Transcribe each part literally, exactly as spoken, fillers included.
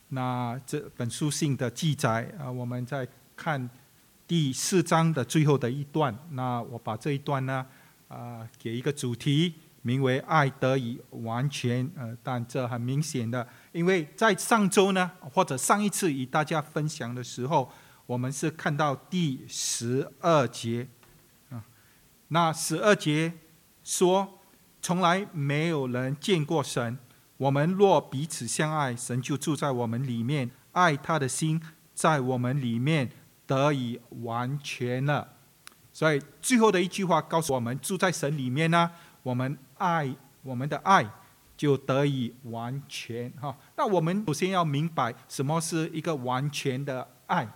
那这本书信的记载啊，我们在看第四章的最后的一段。那我把这一段呢，啊，给一个主题，名为“爱得以完全”。呃，但这很明显的，因为在上周呢，或者上一次与大家分享的时候，我们是看到第十二节啊。那十二节说，从来没有人见过神。我们若彼此相爱，神就住在我们里面，爱他的心在我们里面得以完全了。所以最后的一句话告诉我们，住在神里面呢，我们爱我们的爱就得以完全。那我们首先要明白什么是一个完全的爱。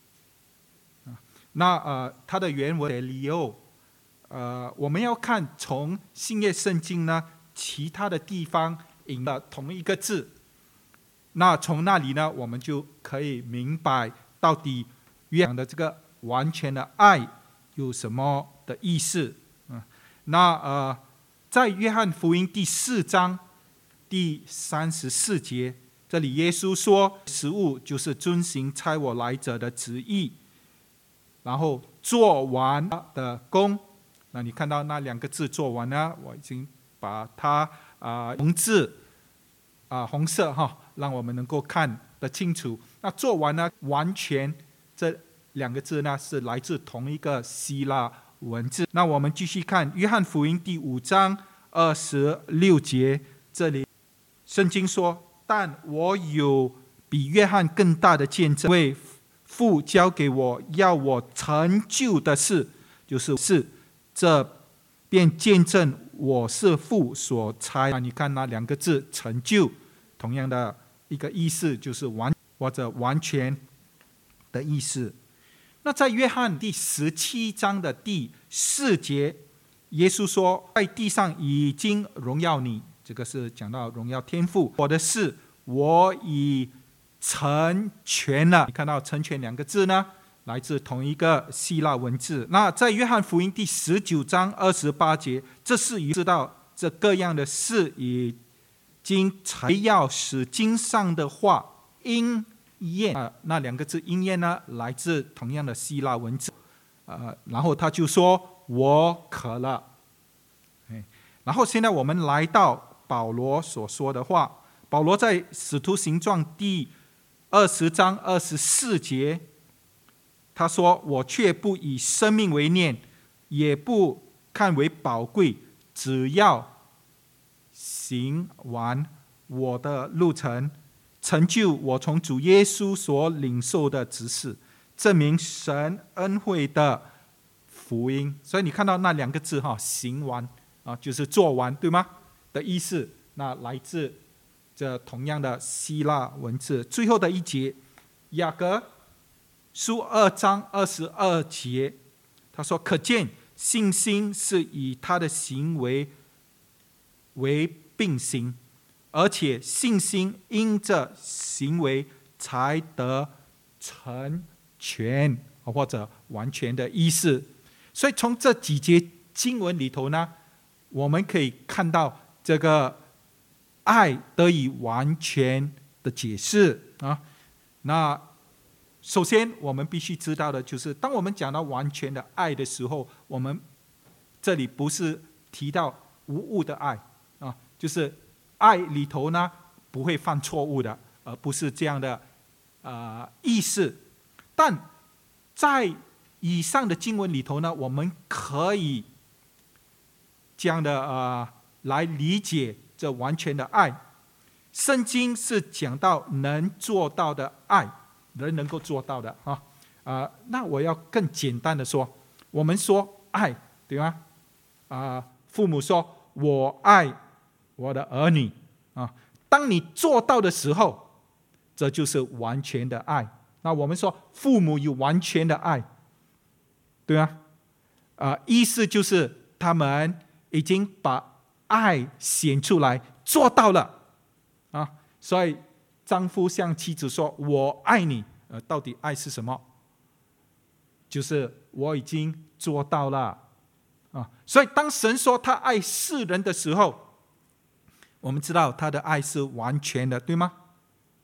那呃，它的原文的理由，呃，我们要看从新约圣经呢，其他的地方引了同一个字，那从那里呢，我们就可以明白到底约翰的这个完全的爱有什么的意思。嗯、那呃，在约翰福音第四章第三十四节，这里耶稣说，食物就是遵行差我来者的旨意，然后做完的工。那你看到那两个字做完呢，我已经把它啊、呃、红字啊、呃、红色哈，让我们能够看得清楚。那做完呢，完全这两个字呢是来自同一个希腊文字。那我们继续看约翰福音第五章二十六节，这里圣经说，但我有比约翰更大的见证，为父交给我要我成就的事，就是是这便见证我是父所差。你看那两个字成就，同样的一个意思，就是完或者完全的意思。那在约翰第十七章的第四节，耶稣说，在地上已经荣耀你，这个是讲到荣耀天父，我的事我已成全了。你看到成全两个字呢，来自同一个希腊文字。那在约翰福音第十九章二十八节，这是知道这各样的事已经才要使经上的话应验。呃、那两个字应验呢，来自同样的希腊文字。呃、然后他就说，我渴了。然后现在我们来到保罗所说的话。保罗在使徒行传第二十章二十四节，他说，我却不以生命为念，也不看为宝贵，只要行完我的路程，成就我从主耶稣所领受的职事，证明神恩惠的福音。所以你看到那两个字哈，行完啊，就是做完，对吗？的意思，那来自这同样的希腊文字。最后的一节，雅各书二章二十二节，他说，可见信心是以他的行为为并行，而且信心因着行为才得成全，或者完全的意思。所以从这几节经文里头呢，我们可以看到这个爱得以完全的解释啊。那首先我们必须知道的就是，当我们讲到完全的爱的时候，我们这里不是提到无误的爱啊，就是爱里头呢不会犯错误的，而不是这样的、呃、意思。但在以上的经文里头呢，我们可以这样的、呃、来理解这完全的爱。圣经是讲到能做到的爱，人能够做到的啊。呃、那我要更简单的说，我们说爱，对吗？啊，父母说我爱我的儿女啊，当你做到的时候，这就是完全的爱。那我们说父母有完全的爱，对吗？啊，意思就是他们已经把爱显出来，做到了啊。所以丈夫向妻子说我爱你，呃，到底爱是什么？就是我已经做到了啊。所以当神说他爱世人的时候，我们知道他的爱是完全的，对吗？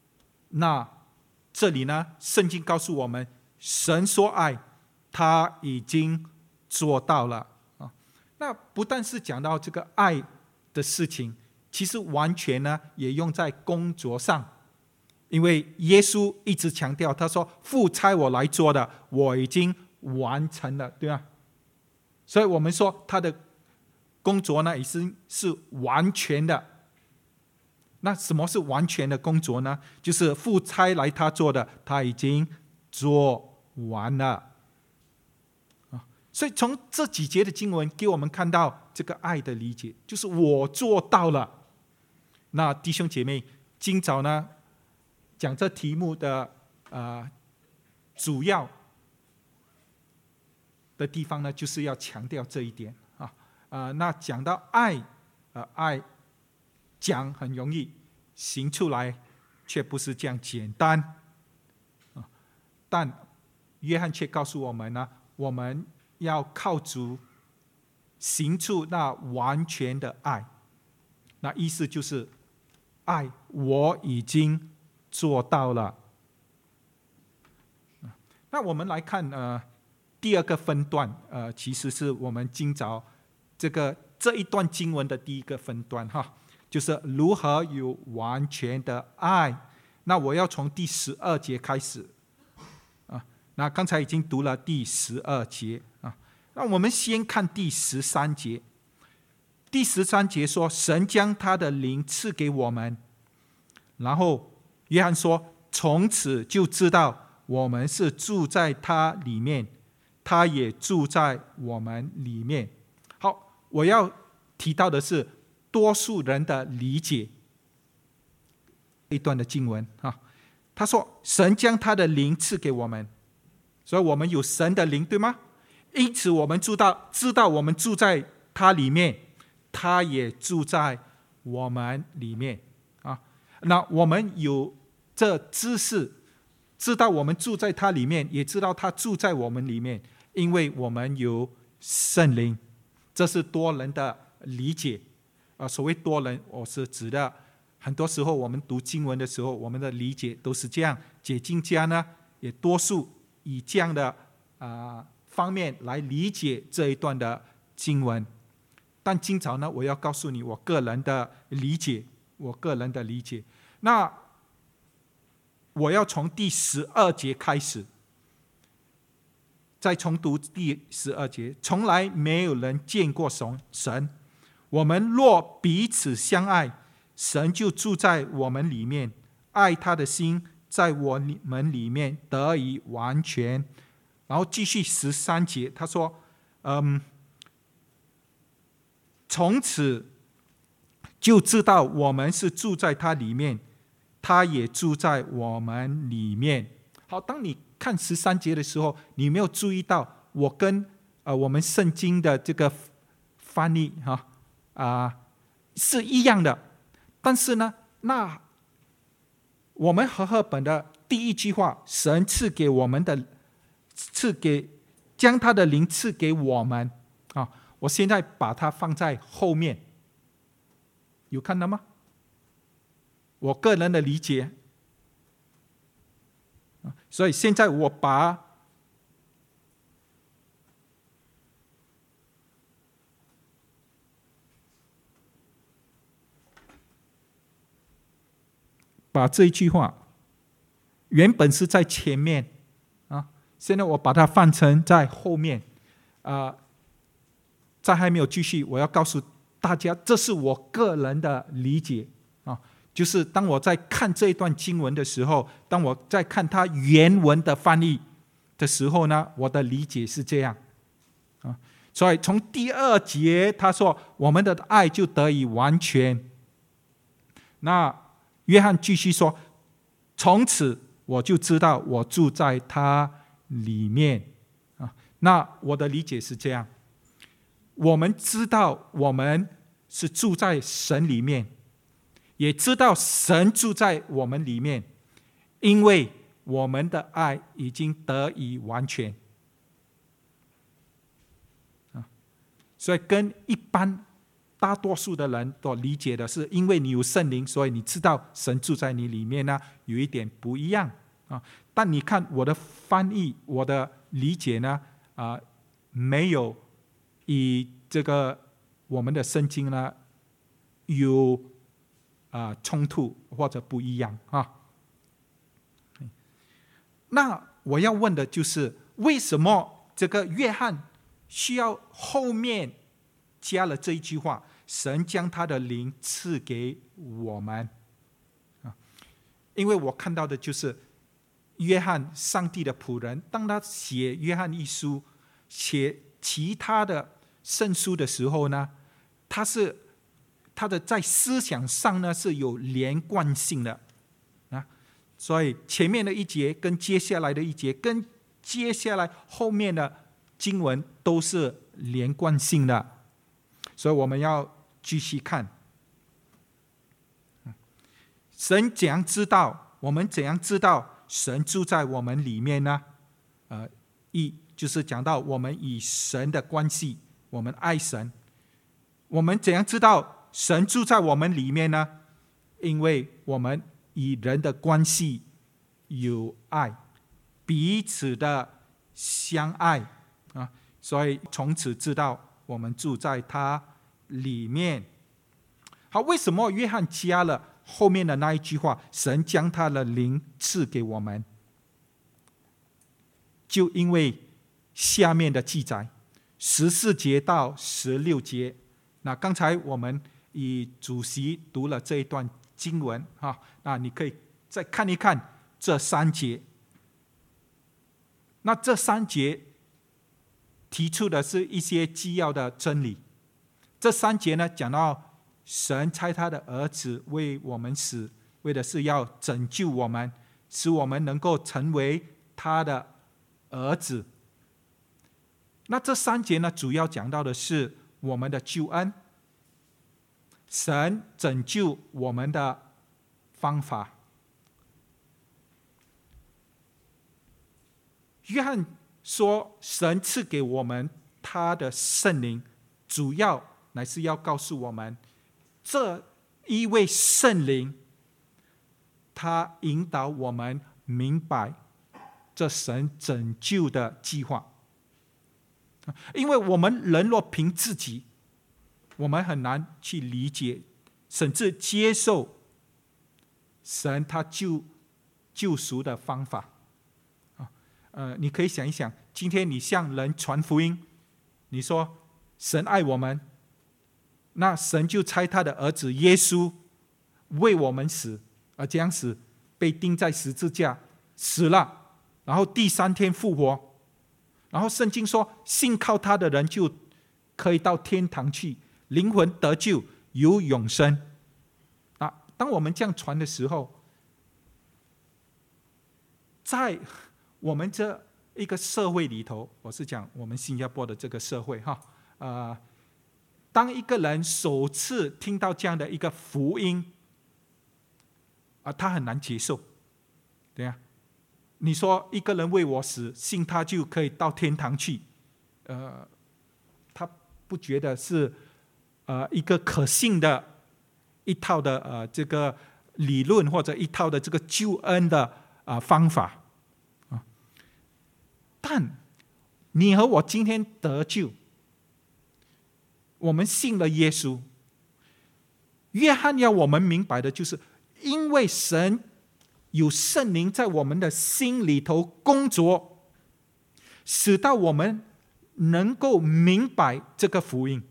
那这里呢，圣经告诉我们，神说爱，他已经做到了啊。那不但是讲到这个爱的事情，其实完全呢也用在工作上，因为耶稣一直强调，他说父差我来做的，我已经完成了，对吧？所以我们说他的工作呢，已经是完全的。那什么是完全的工作呢？就是父差来他做的，他已经做完了。所以从这几节的经文给我们看到这个爱的理解，就是我做到了。那弟兄姐妹，今早呢讲这题目的呃主要的地方呢，就是要强调这一点啊。呃，那讲到爱，呃，爱讲很容易，行出来却不是这样简单啊。但约翰却告诉我们呢，我们要靠主行出那完全的爱。那意思就是爱我已经做到了。那我们来看呃第二个分段，呃其实是我们今早这个这一段经文的第一个分段哈，就是如何有完全的爱。那我要从第十二节开始啊。那刚才已经读了第十二节啊，那我们先看第十三节。第十三节说，神将他的灵赐给我们，然后约翰说，从此就知道我们是住在他里面，他也住在我们里面。好，我要提到的是多数人的理解一段的经文啊。他说神将他的灵赐给我们，所以我们有神的灵，对吗？因此我们知道知道我们住在他里面，他也住在我们里面啊。那我们有这知识，知道我们住在他里面，也知道他住在我们里面，因为我们有圣灵。这是多人的理解啊。所谓多人，我是指的很多时候我们读经文的时候，我们的理解都是这样。解经家呢，也多数以这样的啊、呃、方面来理解这一段的经文。但今早呢，我要告诉你我个人的理解，我个人的理解。那我要从第十二节开始，再重读第十二节。从来没有人见过神，我们若彼此相爱，神就住在我们里面，爱他的心在我们里面得以完全。然后继续十三节，他说嗯从此就知道我们是住在他里面，他也住在我们里面。好，当你看十三节的时候，你没有注意到我跟、呃、我们圣经的这个翻译、啊呃、是一样的。但是呢，那我们和合本的第一句话，神赐给我们的，赐给将他的灵赐给我们啊。我现在把它放在后面，有看到吗？我个人的理解，所以现在我把把这一句话原本是在前面啊，现在我把它换成在后面啊。呃在还没有继续，我要告诉大家，这是我个人的理解啊。就是当我在看这一段经文的时候，当我在看它原文的翻译的时候呢，我的理解是这样啊。所以从第二节他说我们的爱就得以完全。那约翰继续说，从此我就知道我住在他里面啊。那我的理解是这样。我们知道我们是住在神里面，也知道神住在我们里面，因为我们的爱已经得以完全。所以跟一般大多数的人都理解的是，因为你有圣灵，所以你知道神住在你里面呢，有一点不一样啊。但你看我的翻译，我的理解呢，啊，没有以这个我们的圣经呢有啊冲突或者不一样啊。那我要问的就是，为什么这个约翰需要后面加了这一句话，神将他的灵赐给我们？因为我看到的就是约翰上帝的仆人，当他写约翰一书写其他的圣书的时候呢，他是他的在思想上呢是有连贯性的啊，所以前面的一节跟接下来的一节跟接下来后面的经文都是连贯性的，所以我们要继续看。神怎样知道？我们怎样知道神住在我们里面呢？呃，一就是讲到我们与神的关系，我们爱神。我们怎样知道神住在我们里面呢？因为我们与人的关系有爱，彼此的相爱啊，所以从此知道我们住在他里面。好，为什么约翰加了后面的那一句话，神将他的灵赐给我们？就因为下面的记载，十四节到十六节。那刚才我们以主席读了这一段经文哈，那你可以再看一看这三节。那这三节提出的是一些基要的真理。这三节呢，讲到神差他的儿子为我们死，为的是要拯救我们，使我们能够成为他的儿子。那这三节呢，主要讲到的是我们的救恩，神拯救我们的方法。约翰说，神赐给我们他的圣灵，主要乃是要告诉我们，这一位圣灵，他引导我们明白这神拯救的计划。因为我们人若凭自己，我们很难去理解甚至接受神他救救赎的方法。呃，你可以想一想，今天你向人传福音，你说神爱我们，那神就差他的儿子耶稣为我们死，而这样死，被钉在十字架死了，然后第三天复活。然后圣经说，信靠他的人就可以到天堂去，灵魂得救，有永生。啊，当我们这样传的时候，在我们这一个社会里头，我是讲我们新加坡的这个社会哈，呃，当一个人首次听到这样的一个福音，啊，他很难接受，对呀。你说一个人为我死，信他就可以到天堂去，呃，他不觉得是呃一个可信的一套的呃这个理论，或者一套的这个救恩的啊、呃、方法啊。但你和我今天得救，我们信了耶稣。约翰要我们明白的就是，因为神有圣灵在我们的心里头工作，使到我们能够明白这个福音。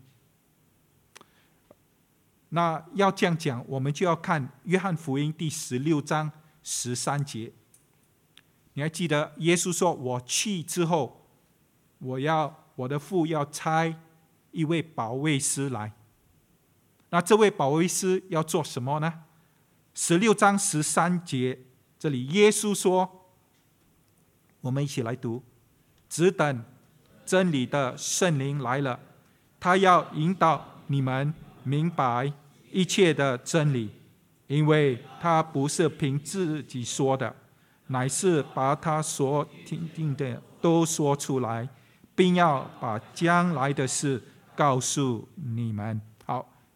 那要这样讲，我们就要看约翰福音第十六章十三节。你还记得耶稣说，我去之后，我要我的父要差一位保惠师来。那这位保惠师要做什么呢？十六章十三节，这里耶稣说，我们一起来读，只等真理的圣灵来了，他要引导你们明白一切的真理，因为他不是凭自己说的，乃是把他所听听的都说出来，并要把将来的事告诉你们。好，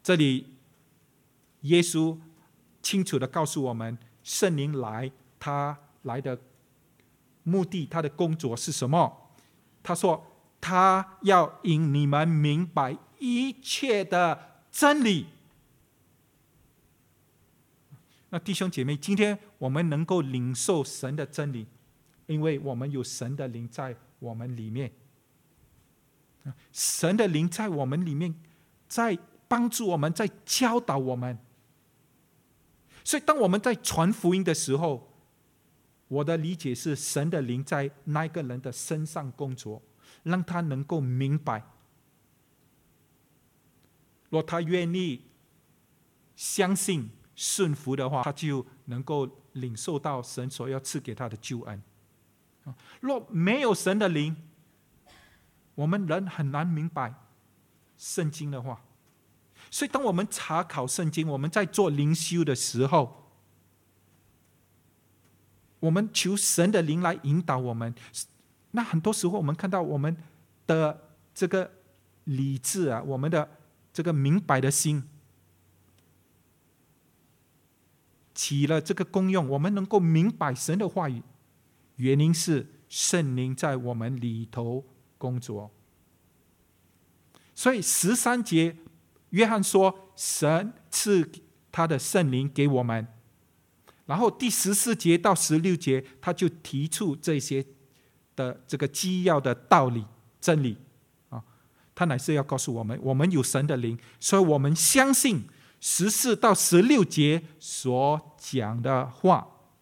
这里耶稣清楚地告诉我们，圣灵来，他来的目的，他的工作是什么？他说他要引你们明白一切的真理。那弟兄姐妹，今天我们能够领受神的真理，因为我们有神的灵在我们里面。神的灵在我们里面，在帮助我们，在教导我们。所以当我们在传福音的时候，我的理解是神的灵在那一个人的身上工作，让他能够明白。若他愿意相信顺服的话，他就能够领受到神所要赐给他的救恩。若没有神的灵，我们人很难明白圣经的话。所以当我们查考圣经，我们在做灵修的时候，我们求神的灵来引导我们。那很多时候我们看到我们的这个理智啊，我们的这个明白的心起了这个功用，我们能够明白神的话语，原因是圣灵在我们里头工作。所以十三节约翰说神赐他的圣灵给我们，然后第十四节到十六节他就提出这些的这个基要的道理真理啊，他乃是要告诉我们，我们有神的灵，所以我们相信十四到十六节所讲的话。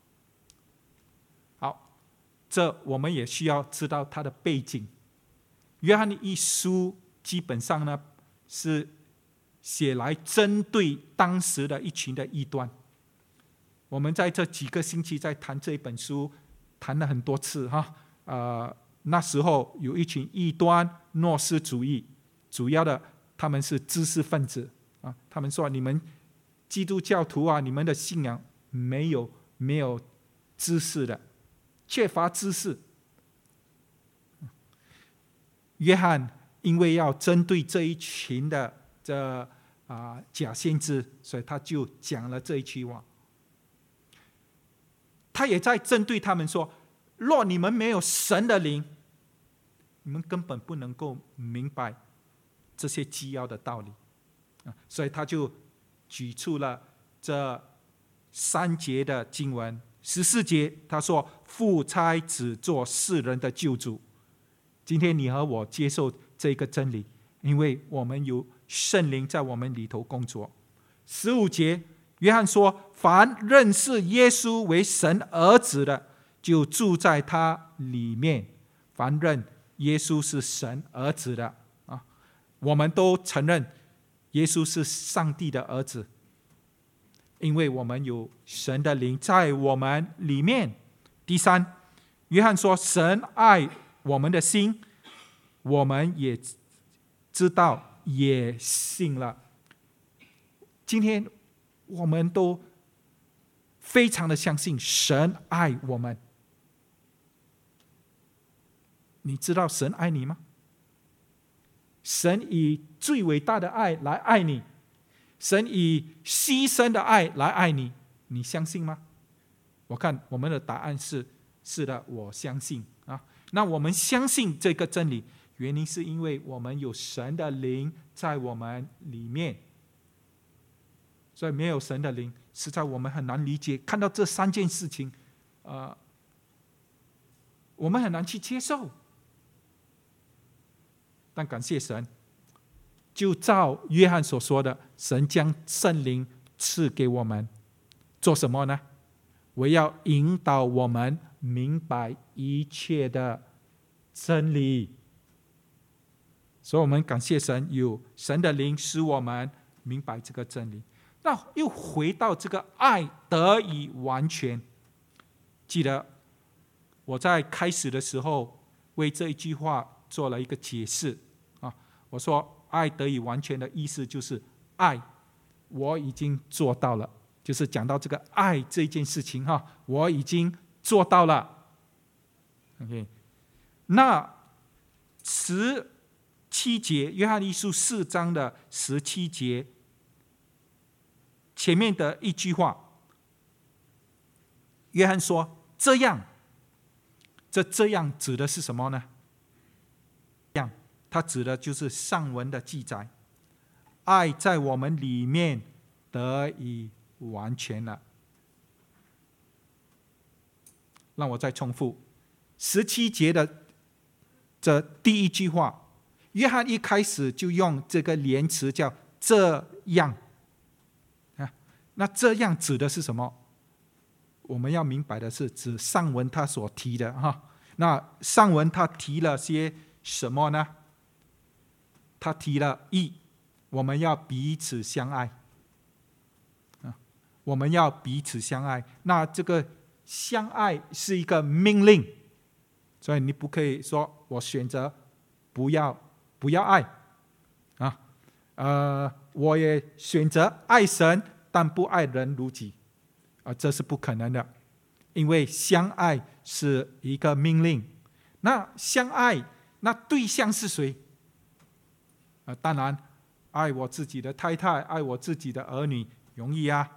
好，这我们也需要知道它的背景。约翰一书基本上呢是写来针对当时的一群的异端。我们在这几个星期在谈这一本书，谈了很多次哈。呃，那时候有一群异端诺斯主义，主要的他们是知识分子啊，他们说你们基督教徒啊，你们的信仰没有没有知识的，缺乏知识。约翰因为要针对这一群的这啊假先知，所以他就讲了这一句话。他也在针对他们说，若你们没有神的灵，你们根本不能够明白这些基要的道理。所以他就举出了这三节的经文。十四节他说，父差子做世人的救主。今天你和我接受这个真理，因为我们有圣灵在我们里头工作。十五节约翰说，凡认识耶稣为神儿子的，就住在他里面。凡认耶稣是神儿子的啊，我们都承认耶稣是上帝的儿子，因为我们有神的灵在我们里面。第三，约翰说，神爱我们的心，我们也知道，也信了。今天我们都非常的相信神爱我们。你知道神爱你吗？神以最伟大的爱来爱你，神以牺牲的爱来爱你，你相信吗？我看我们的答案是是的，我相信啊。那我们相信这个真理，原因是因为我们有神的灵在我们里面。所以没有神的灵，实在我们很难理解。看到这三件事情，呃，我们很难去接受。但感谢神，就照约翰所说的，神将圣灵赐给我们，做什么呢？我要引导我们明白一切的真理。所以我们感谢神，有神的灵使我们明白这个真理。那又回到这个爱得以完全。记得我在开始的时候为这一句话做了一个解释啊，我说爱得以完全的意思就是爱我已经做到了，就是讲到这个爱这件事情哈，我已经做到了。OK， 那十七节，约翰一书四章的十七节前面的一句话，约翰说这样，这这样指的是什么呢？这样，它指的就是上文的记载，爱在我们里面得以完全了。让我再重复十七节的这第一句话，约翰一开始就用这个连词叫这样。那这样指的是什么？我们要明白的是指上文他所提的哈。那上文他提了些什么呢？他提了一，我们要彼此相爱，我们要彼此相爱。那这个相爱是一个命令，所以你不可以说我选择不要不要爱啊，呃，我也选择爱神，但不爱人如己啊，这是不可能的，因为相爱是一个命令。那相爱，那对象是谁？啊，当然，爱我自己的太太，爱我自己的儿女，容易啊。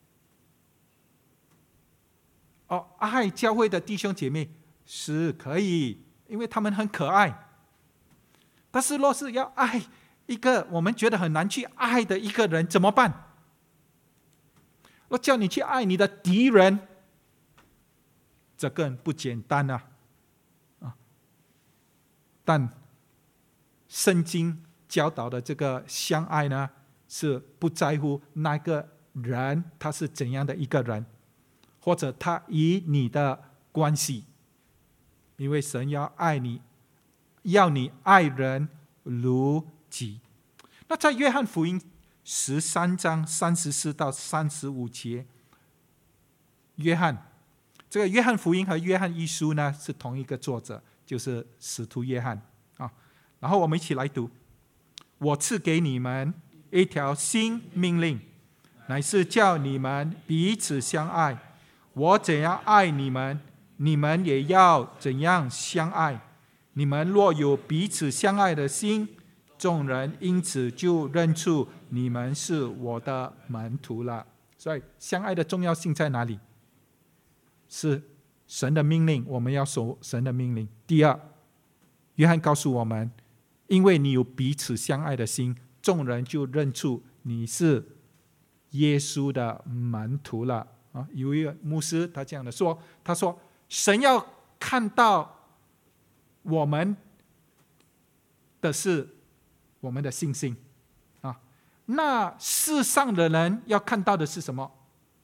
哦，爱教会的弟兄姐妹是可以，因为他们很可爱。但是若是要爱一个我们觉得很难去爱的一个人，怎么办？我叫你去爱你的敌人，这更不简单啊！啊，但圣经教导的这个相爱呢，是不在乎那个人他是怎样的一个人，或者他与你的关系，因为神要爱你，要你爱人如己。那在约翰福音十三章三十四到三十五节，约翰这个约翰福音和约翰一书呢是同一个作者，就是使徒约翰啊。然后我们一起来读：我赐给你们一条新命令，乃是叫你们彼此相爱。我怎样爱你们，你们也要怎样相爱。你们若有彼此相爱的心，众人因此就认出你们是我的门徒了。所以相爱的重要性在哪里？是神的命令，我们要守神的命令。第二，约翰告诉我们，因为你有彼此相爱的心，众人就认出你是耶稣的门徒了。啊，有一个牧师他这样的说，他说神要看到我们的是我们的信心啊，那世上的人要看到的是什么？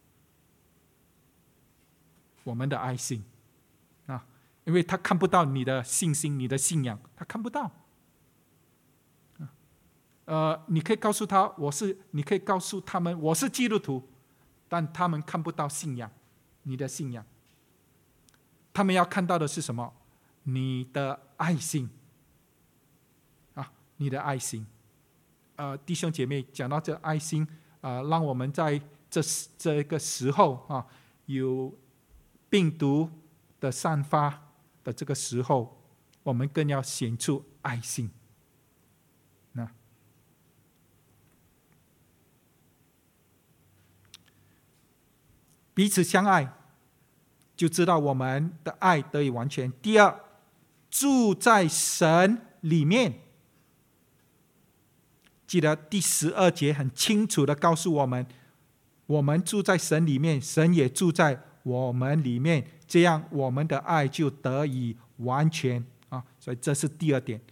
我们的爱心啊，因为他看不到你的信心，你的信仰，他看不到。呃，你可以告诉他我是，你可以告诉他们我是基督徒，但他们看不到信仰，你的信仰。他们要看到的是什么？你的爱心啊，你的爱心。呃，弟兄姐妹，讲到这爱心啊、呃，让我们在这这个时候啊，有病毒的散发的这个时候，我们更要显出爱心。那彼此相爱，就知道我们的爱得以完全。第二，住在神里面。记得第十二节很清楚的告诉我们，我们住在神里面，神也住在我们里面，这样我们的爱就得以完全啊！所以这是第二点，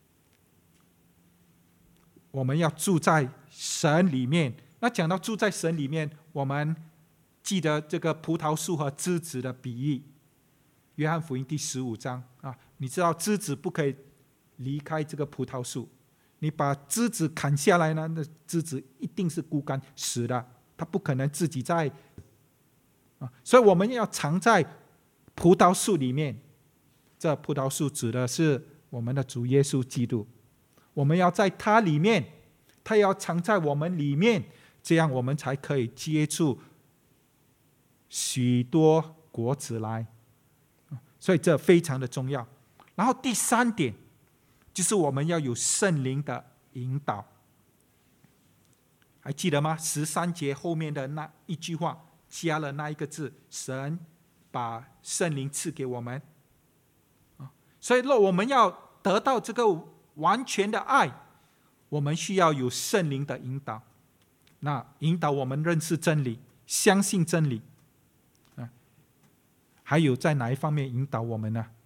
我们要住在神里面。那讲到住在神里面，我们记得这个葡萄树和枝子的比喻，约翰福音第十五章啊，你知道枝子不可以离开这个葡萄树，你把枝子砍下来呢，那枝子一定是枯干死的，它不可能自己在啊，所以我们要藏在葡萄树里面。这葡萄树指的是我们的主耶稣基督，我们要在他里面，他要藏在我们里面，这样我们才可以接触许多果子来，所以这非常的重要。然后第三点就是我们要有圣灵的引导还记得吗？十三节后面的那一句话加了那一个字，神把圣灵赐给我们。所以若我们要得到这个完全的爱，我们需要有圣灵的引导，那引导我们认识真理，相信真理。还有在哪一方面引导我们呢？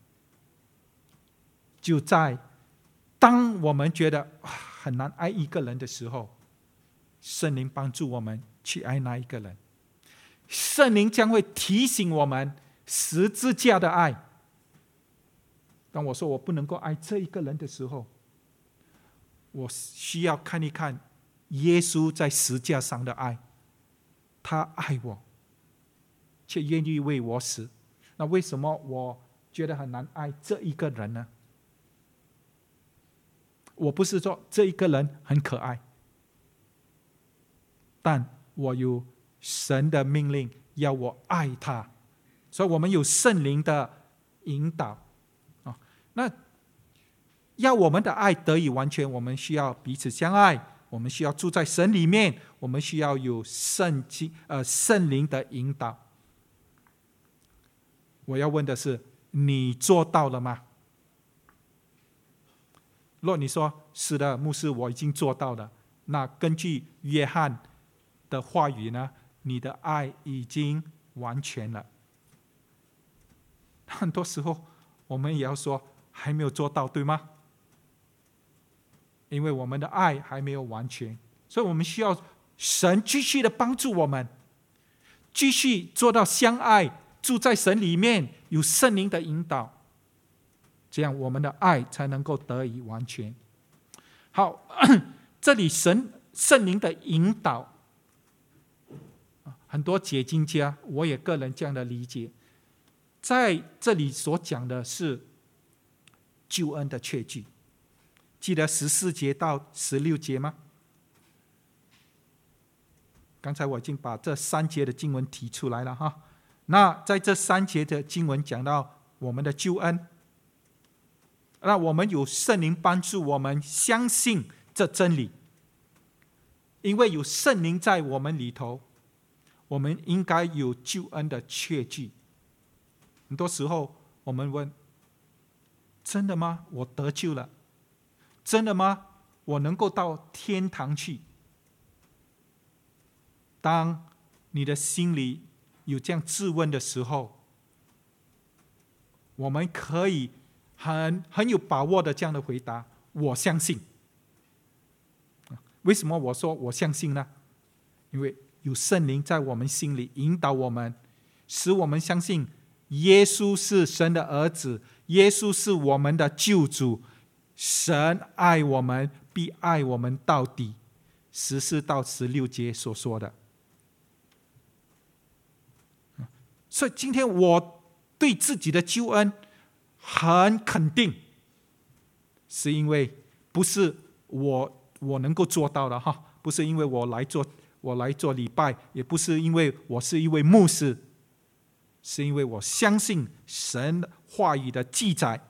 就在当我们觉得很难爱一个人的时候，圣灵帮助我们去爱那一个人。圣灵将会提醒我们十字架的爱。当我说我不能够爱这一个人的时候，我需要看一看耶稣在十字架上的爱。他爱我，却愿意为我死。那为什么我觉得很难爱这一个人呢？我不是说这一个人很可爱，但我有神的命令要我爱他，所以我们有圣灵的引导。那要我们的爱得以完全，我们需要彼此相爱，我们需要住在神里面，我们需要有圣经呃圣灵的引导。我要问的是，你做到了吗？若你说是的，牧师，我已经做到了，那根据约翰的话语呢，你的爱已经完全了。很多时候我们也要说还没有做到，对吗？因为我们的爱还没有完全，所以我们需要神继续的帮助我们，继续做到相爱，住在神里面，有圣灵的引导，这样我们的爱才能够得以完全。好，这里神圣灵的引导，很多解经家，我也个人这样的理解，在这里所讲的是救恩的确据。记得十四节到十六节吗？刚才我已经把这三节的经文提出来了哈。那在这三节的经文讲到我们的救恩，那我们有圣灵帮助我们相信这真理，因为有圣灵在我们里头，我们应该有救恩的确据。很多时候我们问，真的吗？我得救了？真的吗？我能够到天堂去？当你的心里有这样质问的时候，我们可以很很有把握的这样的回答：我相信。为什么我说我相信呢？因为有圣灵在我们心里引导我们，使我们相信耶稣是神的儿子，耶稣是我们的救主，神爱我们，必爱我们到底。十四到十六节所说的。所以今天我对自己的救恩很肯定，是因为不是我我能够做到的哈，不是因为我来做我来做礼拜，也不是因为我是一位牧师，是因为我相信神话语的记载，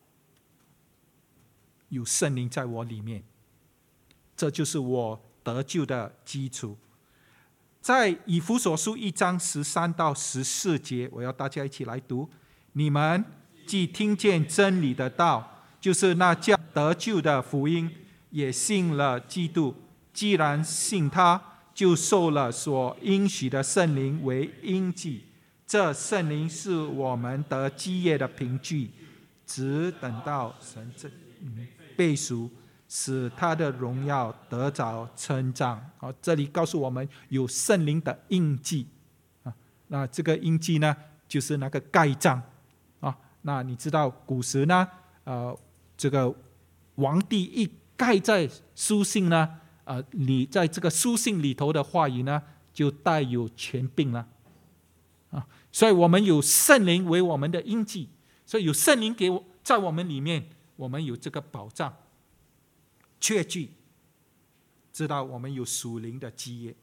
有圣灵在我里面，这就是我得救的基础。在以弗所书一章十三到十四节，我要大家一起来读：你们既听见真理的道，就是那叫得救的福音，也信了基督，既然信他，就受了所应许的圣灵为印记。这圣灵是我们得基业的凭据，只等到神这背赎，使他的荣耀得着称赞。好，这里告诉我们有圣灵的印记啊，那这个印记呢，就是那个盖章啊。那你知道古时呢，呃，这个皇帝一盖在书信呢，呃，你在这个书信里头的话语呢，就带有权柄了啊。所以我们有圣灵为我们的印记，所以有圣灵给我在我们里面，我们有这个保障。确据知道我们有属灵的基业。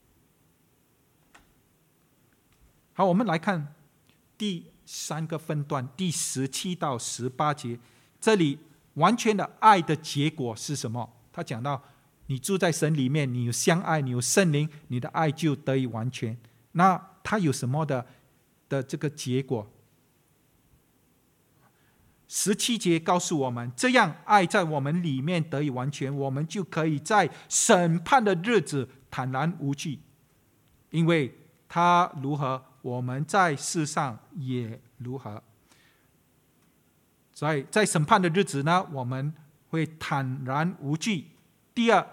好，我们来看第三个分段，第十七到十八节。这里完全的爱的结果是什么？他讲到你住在神里面，你有相爱，你有圣灵，你的爱就得以完全。那它有什么的的这个结果？十七节告诉我们，这样爱在我们里面得以完全，我们就可以在审判的日子坦然无惧，因为他如何，我们在世上也如何。所以在审判的日子呢，我们会坦然无惧。第二，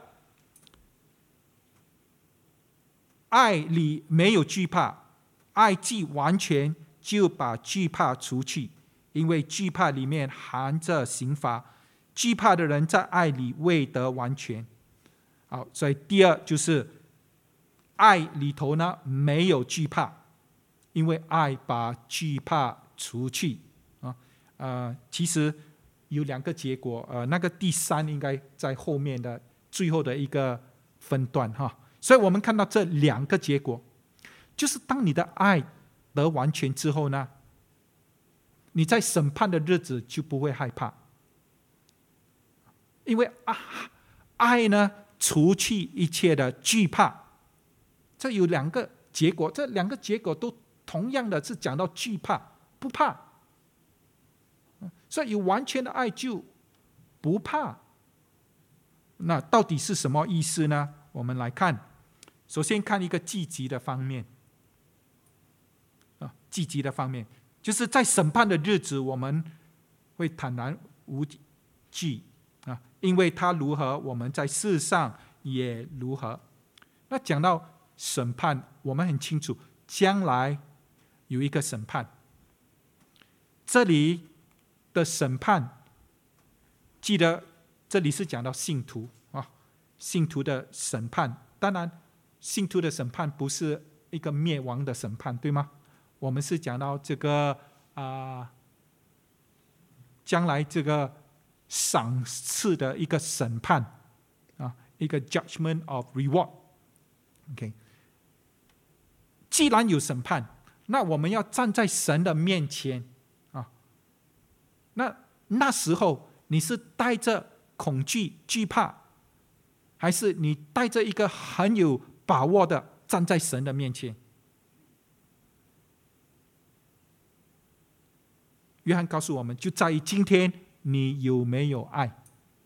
爱里没有惧怕，爱既完全，就把惧怕除去，因为惧怕里面含着刑罚，惧怕的人在爱里未得完全。好，所以第二就是爱里头呢没有惧怕，因为爱把惧怕除去啊。呃，其实有两个结果，呃，那个第三应该在后面的最后的一个分段哈。所以我们看到这两个结果，就是当你的爱得完全之后呢，你在审判的日子就不会害怕，因为爱呢除去一切的惧怕。这有两个结果，这两个结果都同样的是讲到惧怕，不怕。所以有完全的爱就不怕。那到底是什么意思呢？我们来看，首先看一个积极的方面。积极的方面就是在审判的日子，我们会坦然无惧，因为他如何，我们在世上也如何。那讲到审判，我们很清楚将来有一个审判。这里的审判，记得这里是讲到信徒啊，信徒的审判。当然信徒的审判不是一个灭亡的审判，对吗？我们是讲到这个啊、呃，将来这个赏赐的一个审判啊，一个 judgment of reward。OK， 既然有审判，那我们要站在神的面前啊。那那时候你是带着恐惧、惧怕，还是你带着一个很有把握的站在神的面前？约翰告诉我们，就在于今天你有没有爱。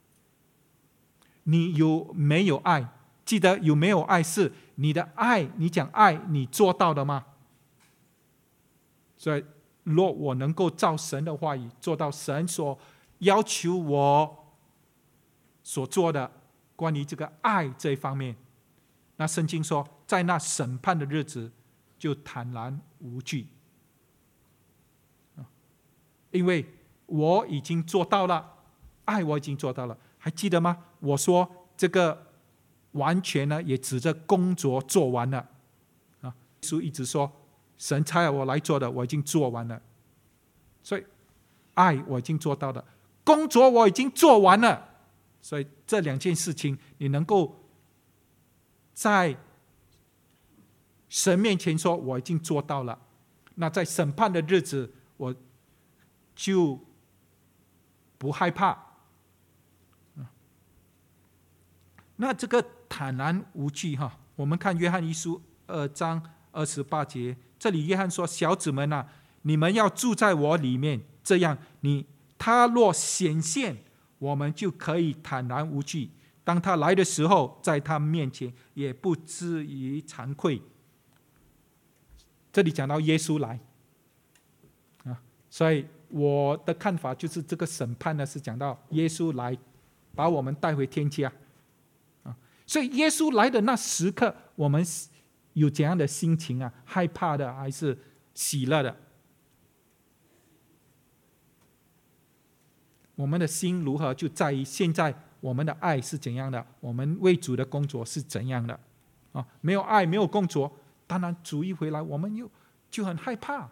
你有没有爱？记得有没有爱是你的爱，你讲爱，你做到的吗？所以若我能够照神的话语做到神所要求我所做的关于这个爱这一方面，那圣经说在那审判的日子就坦然无惧，因为我已经做到了，爱我已经做到了。还记得吗？我说这个完全呢，也指着工作做完了啊。耶稣一直说，神差我来做的，我已经做完了。所以爱我已经做到了，工作我已经做完了。所以这两件事情，你能够在神面前说我已经做到了，那在审判的日子我就不害怕。那这个坦然无惧哈，我们看约翰一书二章二十八节，这里约翰说：“小子们啊，你们要住在我里面，这样你他若显现，我们就可以坦然无惧。当他来的时候，在他面前也不至于惭愧。”这里讲到耶稣来啊，所以我的看法就是这个审判呢是讲到耶稣来把我们带回天家啊。所以耶稣来的那时刻，我们有怎样的心情啊？害怕的还是喜乐的？我们的心如何，就在于现在我们的爱是怎样的，我们为主的工作是怎样的啊？没有爱，没有工作，当然主一回来，我们又就很害怕。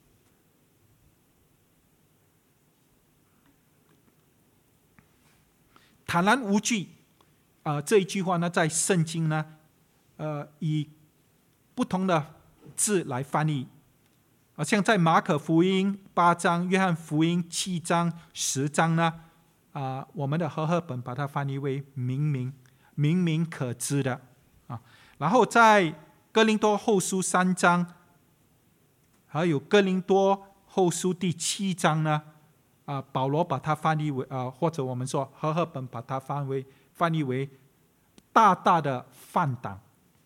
坦然无惧，呃，这一句话呢，在圣经呢，呃，以不同的字来翻译。好像在马可福音八章、约翰福音七章、十章呢，啊、呃，我们的和合本把它翻译为明明。 明明可知的啊。然后在哥林多后书三章，还有哥林多后书第七章呢，啊，保罗把它翻译为啊，或者我们说和合本把它翻为翻译为大大的放胆，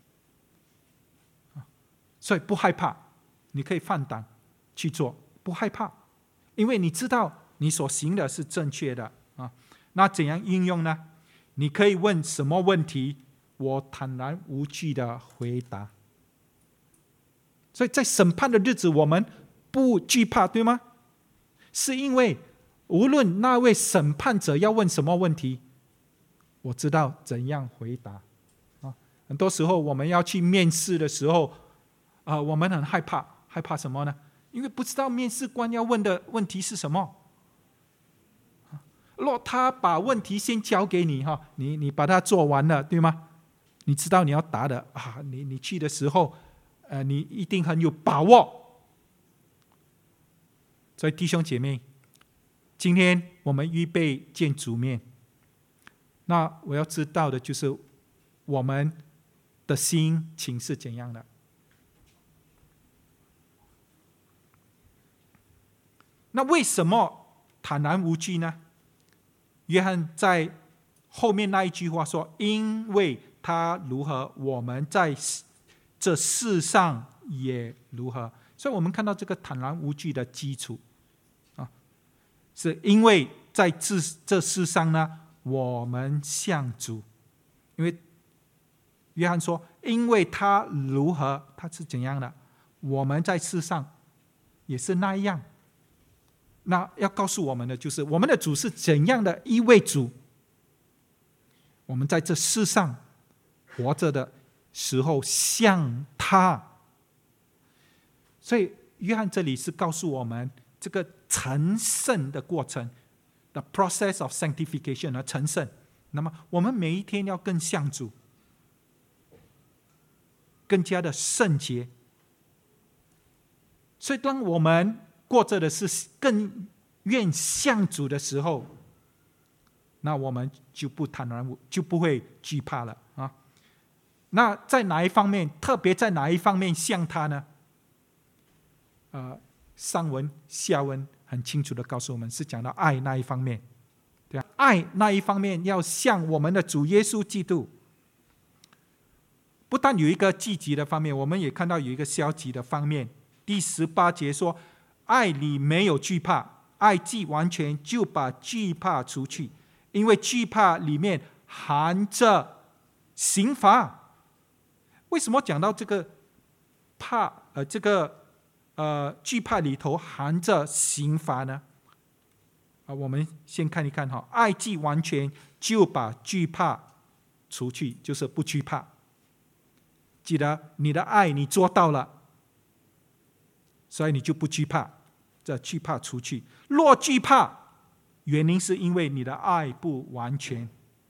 所以不害怕，你可以放胆去做，不害怕，因为你知道你所行的是正确的啊。那怎样应用呢？你可以问什么问题，我坦然无惧的回答。所以在审判的日子，我们不惧怕，对吗？是因为无论那位审判者要问什么问题，我知道怎样回答。很多时候我们要去面试的时候，呃、我们很害怕，害怕什么呢？因为不知道面试官要问的问题是什么。若他把问题先交给你，你, 你把它做完了，对吗？你知道你要答的啊，你, 你去的时候呃、你一定很有把握。所以弟兄姐妹，今天我们预备见主面，那我要知道的就是我们的心情是怎样的。那为什么坦然无惧呢？约翰在后面那一句话说，因为他如何，我们在这世上也如何。所以我们看到这个坦然无惧的基础啊，是因为在这这世上呢，我们像主。因为约翰说，因为他如何，他是怎样的，我们在世上也是那样。那要告诉我们的就是，我们的主是怎样的一位主，我们在这世上活着的时候像他。所以约翰这里是告诉我们这个成圣的过程， the process of sanctification 成圣。那么我们每一天要更像主，更加的圣洁。所以当我们过着的是更愿像主的时候，那我们就不坦然，就不会惧怕了啊。那在哪一方面，特别在哪一方面像他呢？呃，上文下文很清楚的告诉我们，是讲到爱那一方面。对啊，爱那一方面要像我们的主耶稣基督。不但有一个积极的方面，我们也看到有一个消极的方面。第十八节说，爱里没有惧怕，爱既完全，就把惧怕除去，因为惧怕里面含着刑罚。为什么讲到这个怕呃这个呃惧怕里头含着刑罚呢？啊，我们先看一看哈，爱既完全，就把惧怕除去，就是不惧怕。记得你的爱你做到了，所以你就不惧怕，这惧怕除去。若惧怕，原因是因为你的爱不完全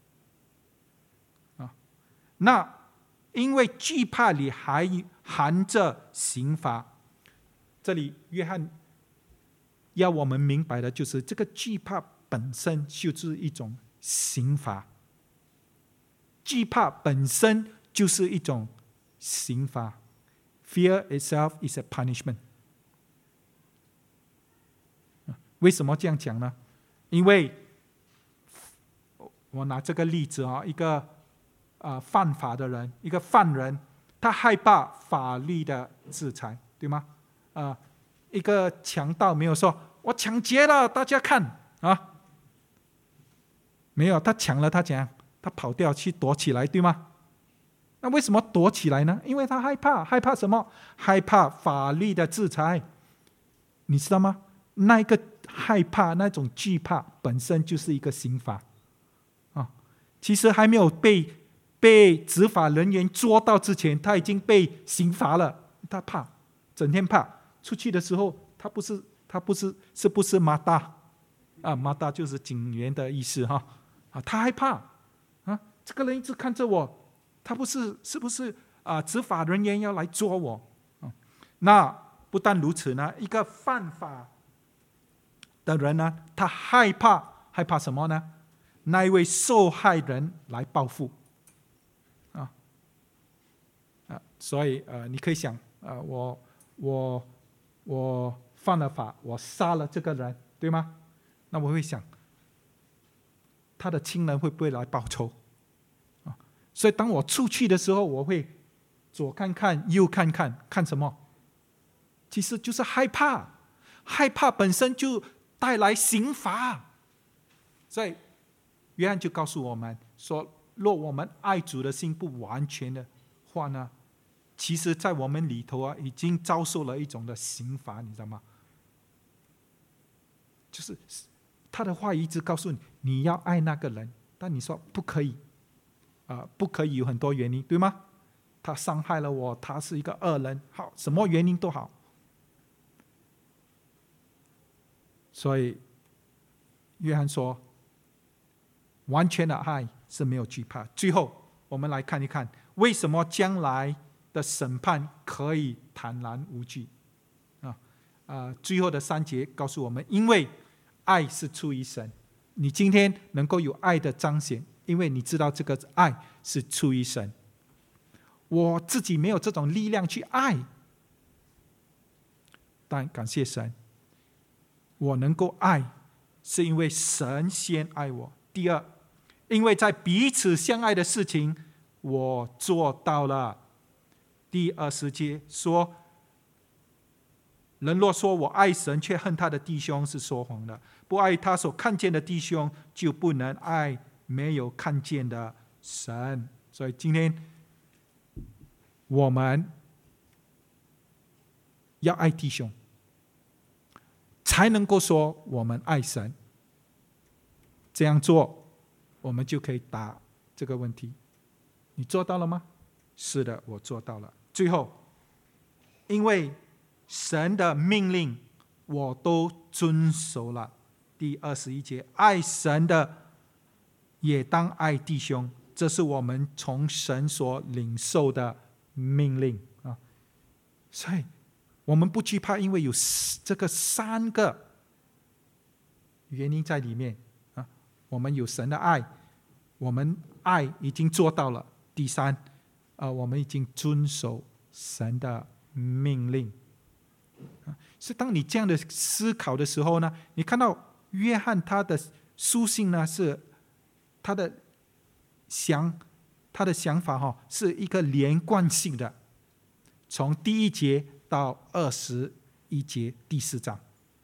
啊。那因为惧怕里还含着刑罚，这里约翰要我们明白的就是，这个惧怕本身就是一种刑罚，惧怕本身就是一种刑罚。Fear itself is a punishment。为什么这样讲呢？因为我拿这个例子啊，一个呃犯法的人，一个犯人，他害怕法律的制裁，对吗？呃，一个强盗没有说我抢劫了，大家看啊，没有，他抢了，他怎样？他跑掉去躲起来，对吗？那为什么躲起来呢？因为他害怕，害怕什么？害怕法律的制裁，你知道吗？那一个害怕，那种惧怕本身就是一个刑罚啊！其实还没有被被执法人员捉到之前，他已经被刑罚了。他怕，整天怕。出去的时候，他不是他不是是不是马达啊？马达就是警员的意思哈啊！他害怕啊！这个人一直看着我，他不是是不是啊？执法人员要来捉我啊？那不但如此呢，一个犯法的人呢，他害怕害怕什么呢？那一位受害人来报复所以呃，你可以想，呃，我我我犯了法，我杀了这个人，对吗？那我会想，他的亲人会不会来报仇？啊，所以当我出去的时候，我会左看看，右看看，看什么？其实就是害怕，害怕本身就带来刑罚。所以约翰就告诉我们说，若我们爱主的心不完全的话呢，其实在我们里头啊，已经遭受了一种的刑罚，你知道吗？就是他的话一直告诉你，你要爱那个人，但你说不可以，呃，不可以有很多原因，对吗？他伤害了我，他是一个恶人，好，什么原因都好。所以约翰说，完全的爱是没有惧怕。最后我们来看一看，为什么将来的审判可以坦然无惧啊？呃，最后的三节告诉我们，因为爱是出于神。你今天能够有爱的彰显，因为你知道这个爱是出于神。我自己没有这种力量去爱，但感谢神，我能够爱，是因为神先爱我。第二，因为在彼此相爱的事情，我做到了。第二十节说，人若说我爱神，却恨他的弟兄，是说谎的。不爱他所看见的弟兄，就不能爱没有看见的神。所以今天我们要爱弟兄，才能够说我们爱神。这样做，我们就可以答这个问题。你做到了吗？是的，我做到了。最后，因为神的命令我都遵守了。第二十一节，爱神的也当爱弟兄，这是我们从神所领受的命令啊。所以我们不惧怕，因为有这个三个原因在里面啊。我们有神的爱，我们爱已经做到了。第三，呃，我们已经遵守神的命令。是当你这样的思考的时候呢，你看到约翰他的书信呢，是他的想他的想法哈，是一个连贯性的，从第一节到二十一节第四章。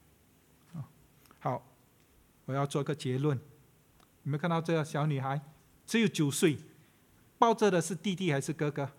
好，我要做个结论。你们看到这个小女孩只有九岁，抱着的是弟弟还是哥哥？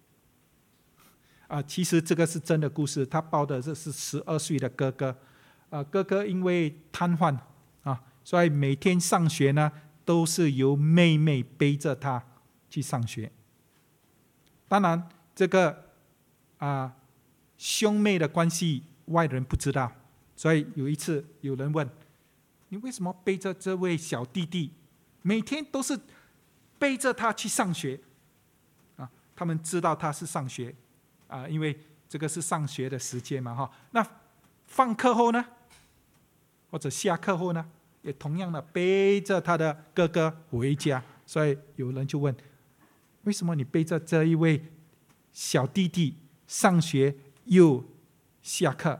啊，其实这个是真的故事，他抱的这是十二岁的哥哥。呃，哥哥因为瘫痪啊，所以每天上学呢都是由妹妹背着他去上学。当然，这个啊兄妹的关系外人不知道，所以有一次有人问：“你为什么背着这位小弟弟，每天都是背着他去上学？”啊，他们知道他是上学。啊，因为这个是上学的时间嘛，哈。那放课后呢，或者下课后呢，也同样的背着他的哥哥回家。所以有人就问：为什么你背着这一位小弟弟上学又下课？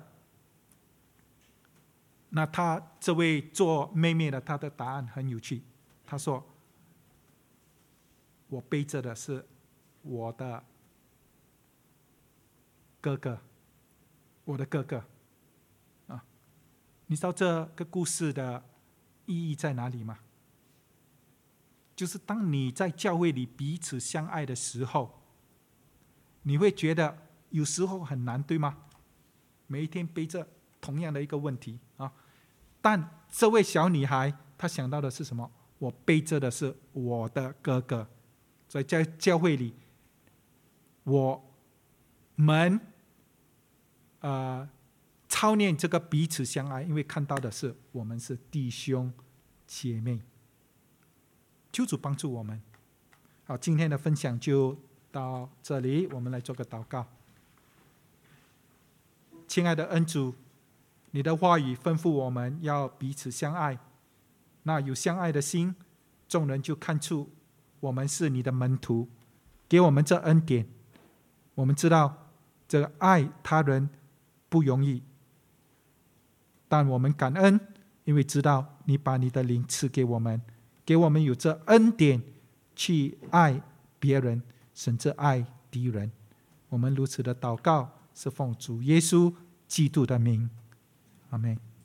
那他这位做妹妹的，他的答案很有趣。他说：我背着的是我的哥哥，我的哥哥啊，你知道这个故事的意义在哪里吗？就是当你在教会里彼此相爱的时候，你会觉得有时候很难，对吗？每一天背着同样的一个问题啊，但这位小女孩她想到的是什么？我背着的是我的哥哥，所以在教会里，我们呃操练这个彼此相爱，因为看到的是我们是弟兄姐妹。求主帮助我们。好，今天的分享就到这里，我们来做个祷告。亲爱的恩主，你的话语吩咐我们要彼此相爱，那有相爱的心，众人就看出我们是你的门徒，给我们这恩典， 我们知道这个爱他人不容易，但我们感恩，因为知道你把你的灵赐给我们，给我们有这恩典去爱别人，甚至爱敌人。我们如此的祷告，是奉主耶稣基督的名，阿们。